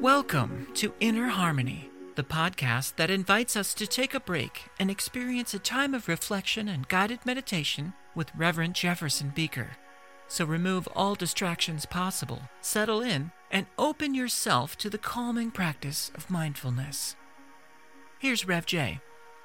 Welcome to Inner Harmony, the podcast that invites us to take a break and experience a time of reflection and guided meditation with Reverend Jefferson Beaker. So remove all distractions possible, settle in, and open yourself to the calming practice of mindfulness. Here's Rev J.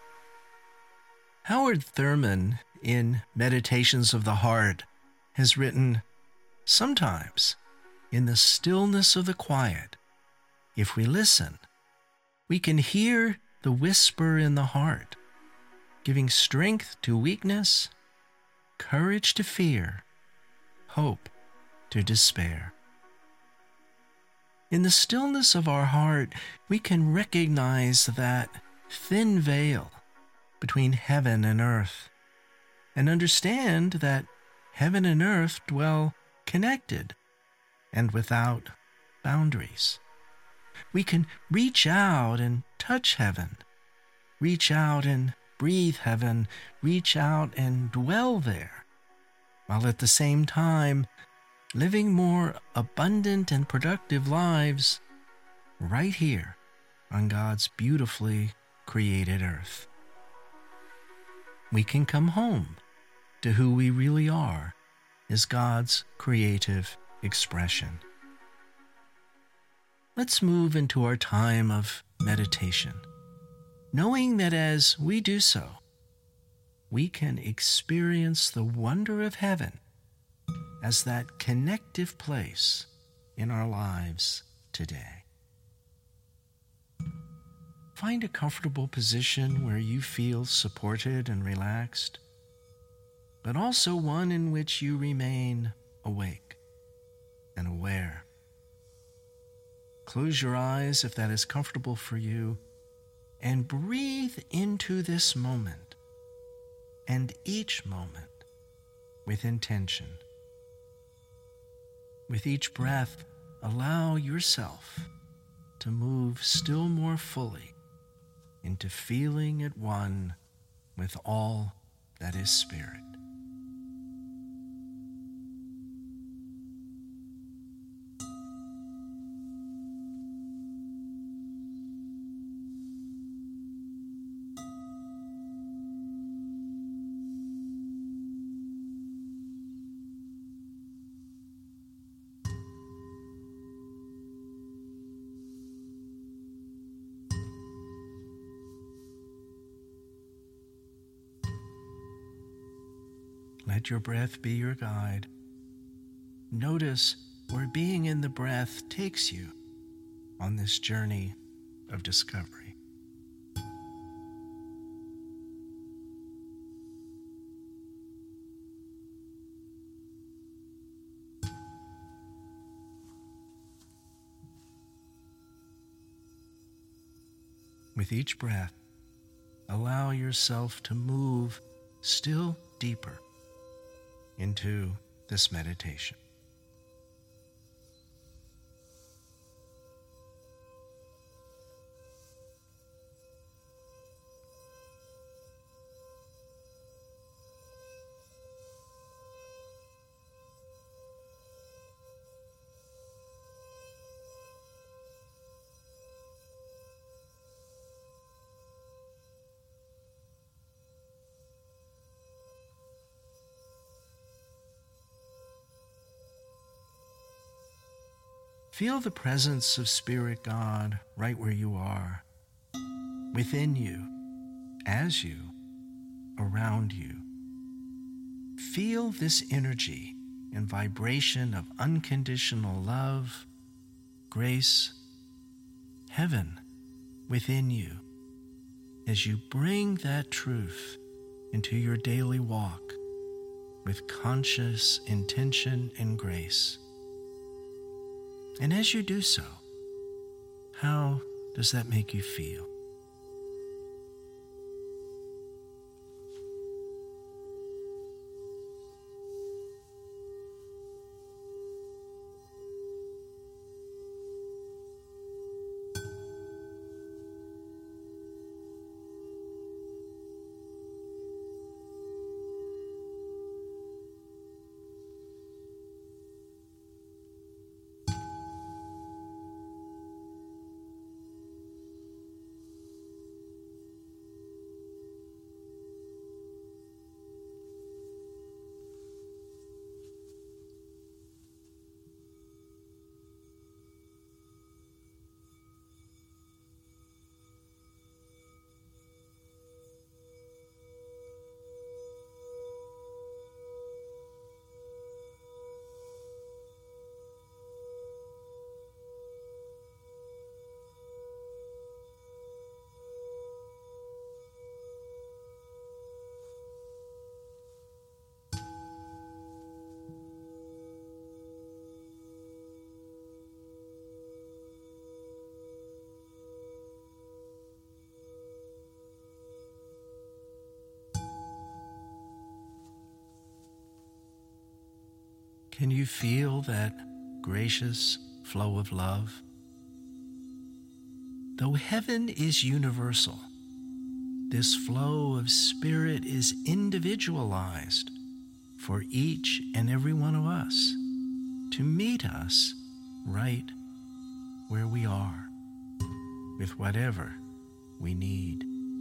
Howard Thurman, in Meditations of the Heart, has written, "Sometimes, in the stillness of the quiet, if we listen, we can hear the whisper in the heart, giving strength to weakness, courage to fear, hope to despair. In the stillness of our heart, we can recognize that thin veil between heaven and earth, and understand that heaven and earth dwell connected and without boundaries. We can reach out and touch heaven, reach out and breathe heaven, reach out and dwell there, while at the same time living more abundant and productive lives right here on God's beautifully created earth. We can come home to who we really are as God's creative expression. Let's move into our time of meditation, knowing that as we do so, we can experience the wonder of heaven as that connective place in our lives today. Find a comfortable position where you feel supported and relaxed, but also one in which you remain awake and aware. Close your eyes if that is comfortable for you, and breathe into this moment and each moment with intention. With each breath, allow yourself to move still more fully into feeling at one with all that is spirit. Let your breath be your guide. Notice where being in the breath takes you on this journey of discovery. With each breath, allow yourself to move still deeper into this meditation. Feel the presence of Spirit God right where you are, within you, as you, around you. Feel this energy and vibration of unconditional love, grace, heaven within you as you bring that truth into your daily walk with conscious intention and grace. And as you do so, how does that make you feel? Can you feel that gracious flow of love? Though heaven is universal, this flow of spirit is individualized for each and every one of us to meet us right where we are with whatever we need.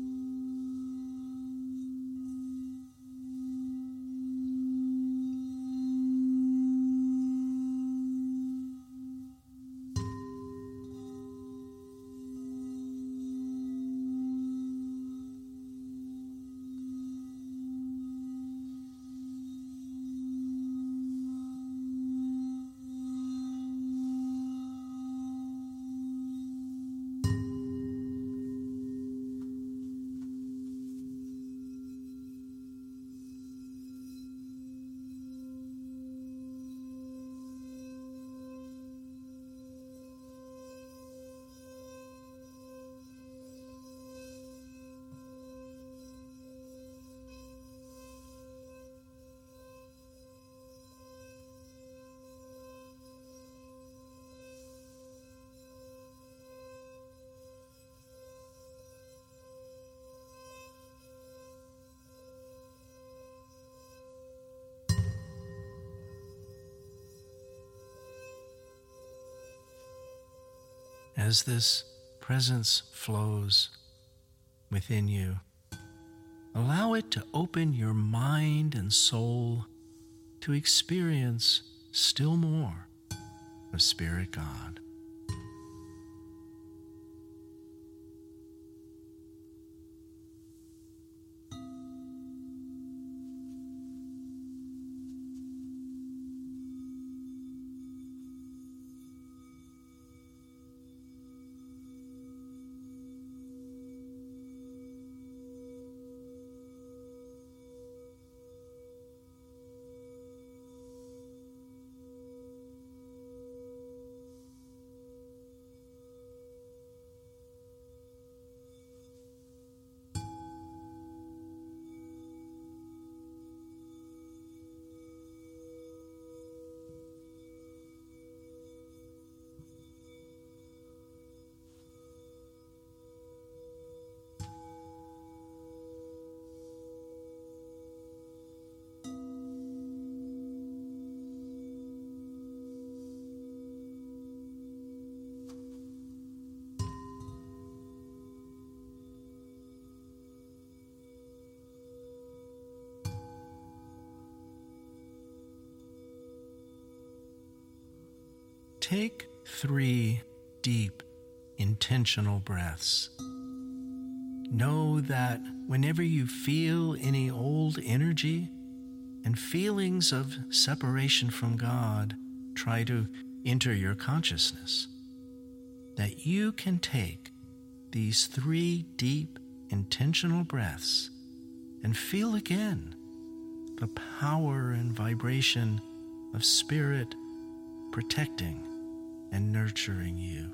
As this presence flows within you, allow it to open your mind and soul to experience still more of Spirit God. Take 3 deep, intentional breaths. Know that whenever you feel any old energy and feelings of separation from God try to enter your consciousness, that you can take these 3 deep, intentional breaths and feel again the power and vibration of Spirit protecting and nurturing you.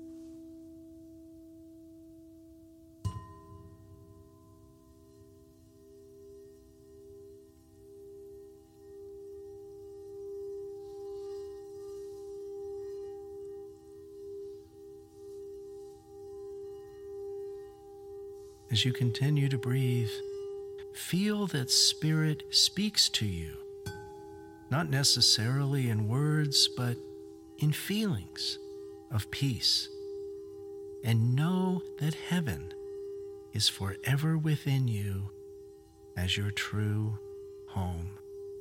As you continue to breathe, feel that Spirit speaks to you, not necessarily in words, but in feelings of peace, and know that heaven is forever within you as your true home.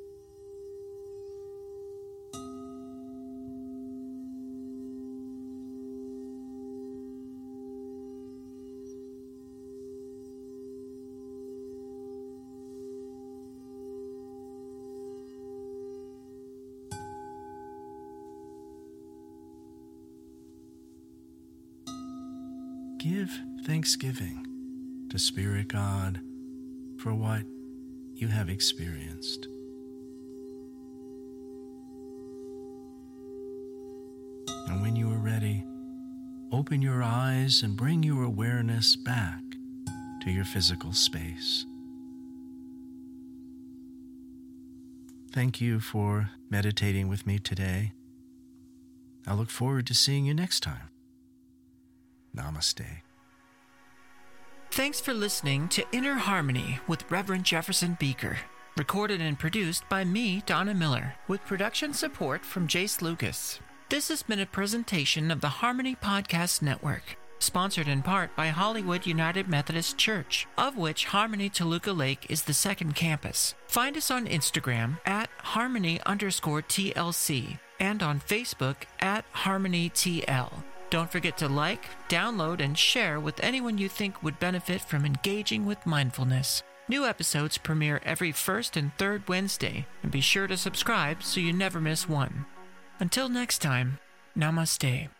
Give thanksgiving to Spirit God for what you have experienced. And when you are ready, open your eyes and bring your awareness back to your physical space. Thank you for meditating with me today. I look forward to seeing you next time. Namaste. Thanks for listening to Inner Harmony with Reverend Jefferson Beaker. Recorded and produced by me, Donna Miller, with production support from Jace Lucas. This has been a presentation of the Harmony Podcast Network, sponsored in part by Hollywood United Methodist Church, of which Harmony Toluca Lake is the second campus. Find us on Instagram at Harmony_TLC and on Facebook at HarmonyTL. Don't forget to like, download, and share with anyone you think would benefit from engaging with mindfulness. New episodes premiere every first and third Wednesday, and be sure to subscribe so you never miss one. Until next time, namaste.